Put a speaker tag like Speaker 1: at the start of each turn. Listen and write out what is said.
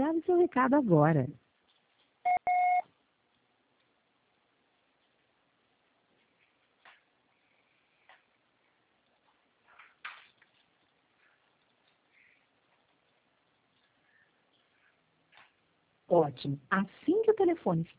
Speaker 1: Grave seu recado agora. Ótimo. Assim que o telefone